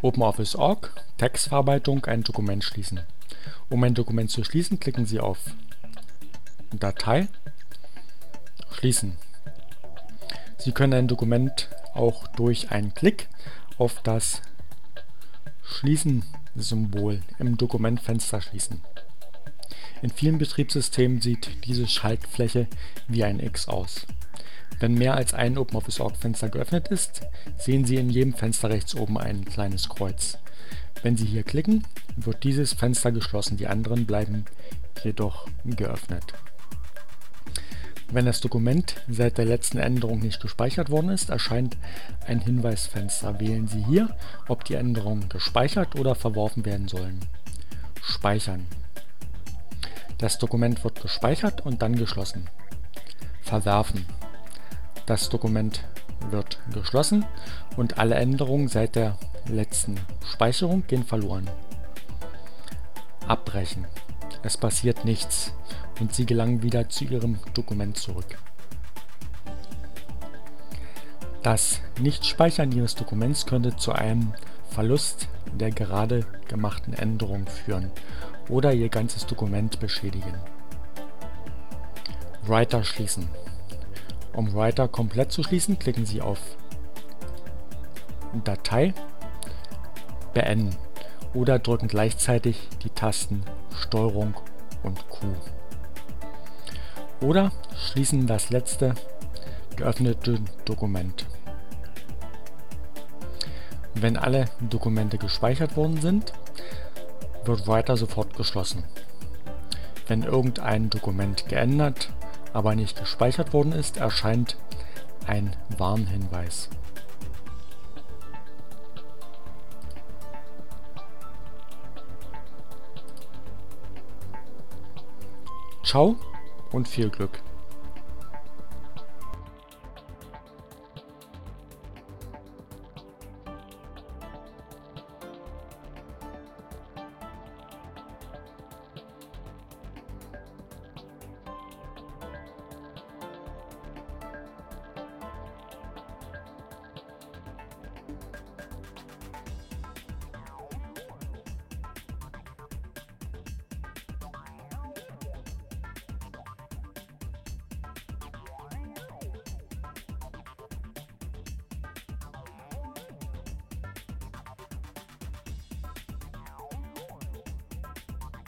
OpenOffice.org, Textverarbeitung, ein Dokument schließen. Um ein Dokument zu schließen, klicken Sie auf Datei, Schließen. Sie können ein Dokument auch durch einen Klick auf das Schließen-Symbol im Dokumentfenster schließen. In vielen Betriebssystemen sieht diese Schaltfläche wie ein X aus. Wenn mehr als ein OpenOffice.org-Fenster geöffnet ist, sehen Sie in jedem Fenster rechts oben ein kleines Kreuz. Wenn Sie hier klicken, wird dieses Fenster geschlossen, die anderen bleiben jedoch geöffnet. Wenn das Dokument seit der letzten Änderung nicht gespeichert worden ist, erscheint ein Hinweisfenster. Wählen Sie hier, ob die Änderungen gespeichert oder verworfen werden sollen. Speichern. Das Dokument wird gespeichert und dann geschlossen. Verwerfen. Das Dokument wird geschlossen und alle Änderungen seit der letzten Speicherung gehen verloren. Abbrechen. Es passiert nichts und Sie gelangen wieder zu Ihrem Dokument zurück. Das Nichtspeichern Ihres Dokuments könnte zu einem Verlust der gerade gemachten Änderung führen oder Ihr ganzes Dokument beschädigen. Writer schließen. Um Writer komplett zu schließen, klicken Sie auf Datei, Beenden oder drücken gleichzeitig die Tasten STRG und Q. Oder schließen das letzte geöffnete Dokument. Wenn alle Dokumente gespeichert worden sind, wird Writer sofort geschlossen. Wenn irgendein Dokument geändert, aber nicht gespeichert worden ist, erscheint ein Warnhinweis. Ciao und viel Glück!